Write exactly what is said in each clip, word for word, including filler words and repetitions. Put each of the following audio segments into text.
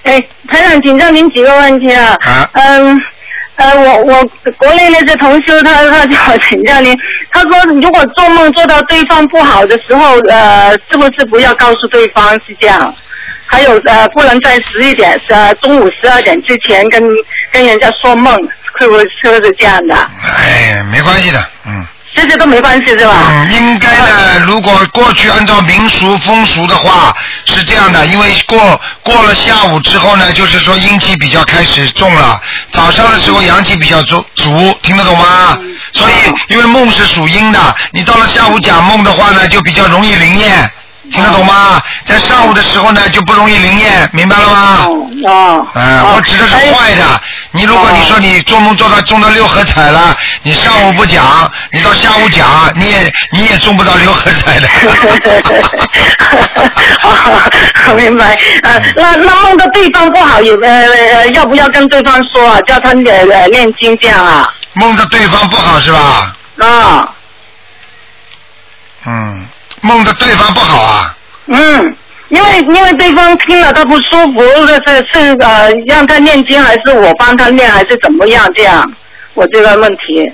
哎，台长，请教您几个问题啊。 啊。 嗯，呃，我我国内那个同修他他叫我请教您，他说如果做梦做到对方不好的时候，呃，是不是不要告诉对方是这样？还有呃，不能在十一点呃中午十二点之前跟跟人家说梦，会不会是不是这样的？ 哎，没关系的，嗯。 这些都没关系是吧？ 嗯，应该的。如果过去按照民俗风俗的话是这样的，因为过过了下午之后呢，就是说阴气比较开始重了，早上的时候阳气比较足，足听得懂吗？嗯、所以因为梦是属阴的，你到了下午讲梦的话呢，就比较容易灵验。听得懂吗？在上午的时候呢，就不容易灵验，明白了吗？ 哦。 嗯、呃，我指的是坏的。你如果你说你做梦做到中到六合彩了，你上午不讲，你到下午讲，你也你也中不到六合彩的。 哦，明白。呃，那那梦到对方不好，有呃要不要跟对方说啊？叫他呃念经这样啊？ 梦到对方不好是吧？ 啊、哦。 嗯。梦的对方不好啊？ 嗯，因为因为对方听了他不舒服，是是呃让他念经，还是我帮他念，还是怎么样？这样，我这个问题。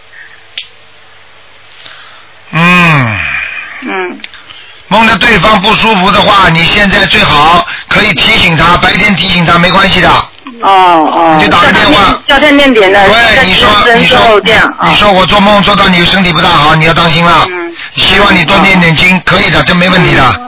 嗯。 嗯。 梦的对方不舒服的话，你现在最好可以提醒他，白天提醒他没关系的。 哦哦。 你就打个电话。 叫他念点的。 对，你说你说这样、哦、你说我做梦做到你身体不大好，你要当心了。嗯。希望你多念点经，可以的，这没问题的。